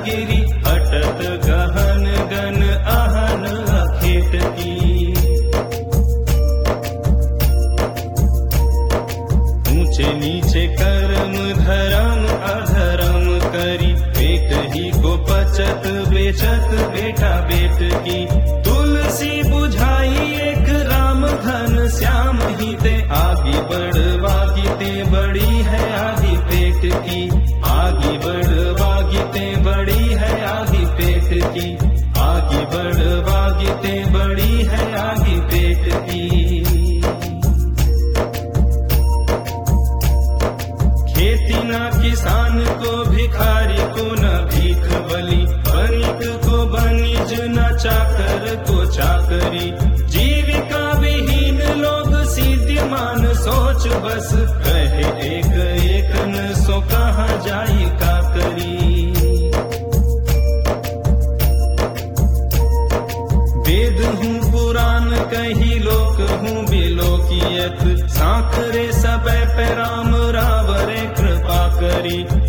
गिरी अटत गहन गन अहन अखेट की। ऊंचे नीचे कर्म धर्म अधर्म करी पेट ही को पचत बेचत बेटा बेट की। तुलसी बुझाई एक राम घन श्याम ही ते आगे बढ़वागी ते बड़ी है आगे पेट की। आगे बढ़वागी ते बड़ी है आगे पेट की। आगे बढ़वागी ते बड़ी है आगे पेट की। खेती ना किसान को भिखारी को न भीख बली बनिक को बनिज न चाकर को चाकरी। जीविका विहीन लोग सीध्यमान सोच बस कहे एक एक न सो कहाँ जाई का करी। वेद हूँ पुराण कही लोक हूँ बिलोकियत साखरे सब पे राम रावरे कृपा करी।